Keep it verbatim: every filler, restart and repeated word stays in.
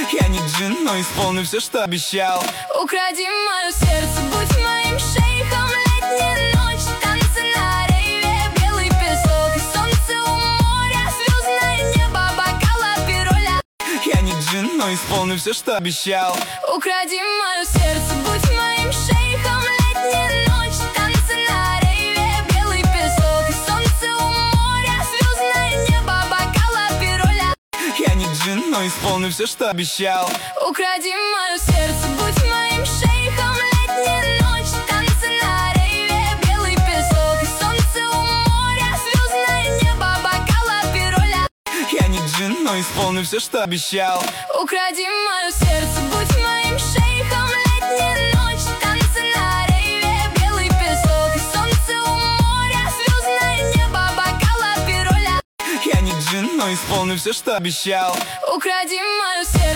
Я не джин, но исполню все, что обещал. Укради мое сердце, будь моим шейхом. Летняя ночь, танцы на рейве, белый песок и солнце у моря, звездное небо, бокал, пироля. Я не джин, но исполню все, что обещал. Укради мое сердце, будь моим шейхом. Летняя ночь, танцы на рейве, белый песок и солнце у моря, звездное небо, бокал, пироля. Я не джин, но исполню все, что обещал. Укради мое сердце, будь моим шейхом. Летняя ночь, танцы на рейве, белый песок и солнце у моря, звездное небо, бокал, пироля. Я не джин, но исполню все, что обещал. Укради мое сердце, будь моим шейхом. Летняя ночь, танцы на рейве, белый песок и солнце у моря, звездное небо, бокал, пироля. Я не джин, но исполню все, что обещал. Укради мое сердце.